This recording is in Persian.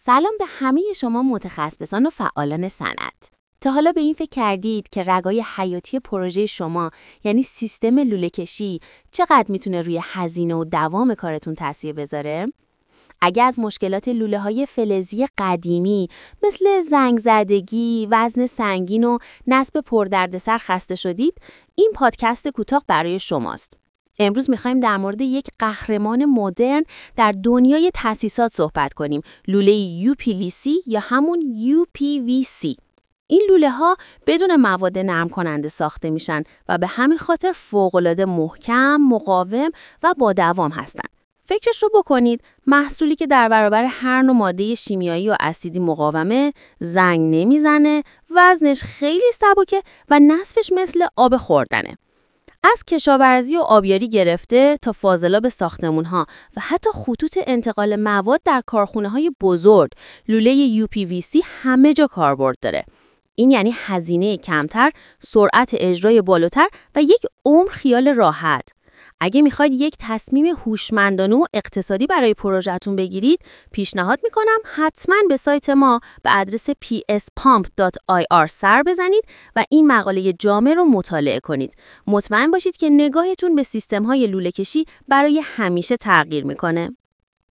سلام به همه شما متخصصان و فعالان صنعت. تا حالا به این فکر کردید که رگای حیاتی پروژه شما یعنی سیستم لوله کشی چقدر میتونه روی هزینه و دوام کارتون تاثیر بذاره؟ اگه از مشکلات لوله‌های فلزی قدیمی مثل زنگ زدگی، وزن سنگین و نصب پردردسر خسته شدید، این پادکست کوتاه برای شماست. امروز می‌خوایم در مورد یک قهرمان مدرن در دنیای تأسیسات صحبت کنیم، لوله UPVC یا همون UPVC. این لوله‌ها بدون مواد نرم کننده ساخته میشن و به همین خاطر فوق‌العاده محکم، مقاوم و با دوام هستن. فکرش رو بکنید، محصولی که در برابر هر نوع ماده شیمیایی و اسیدی مقاومه، زنگ نمیزنه، وزنش خیلی سبکه و نصفش مثل آب خوردنه. از کشاورزی و آبیاری گرفته تا فاضلاب ساختمان‌ها و حتی خطوط انتقال مواد در کارخانه‌های بزرگ، لوله UPVC همه جا کاربرد داره. این یعنی هزینه کمتر، سرعت اجرای بالاتر و یک عمر خیال راحت. اگه میخواید یک تصمیم هوشمندانه و اقتصادی برای پروژه‌تون بگیرید، پیشنهاد میکنم حتما به سایت ما به آدرس pspump.ir سر بزنید و این مقاله جامع رو مطالعه کنید. مطمئن باشید که نگاهتون به سیستم‌های لوله‌کشی برای همیشه تغییر میکنه.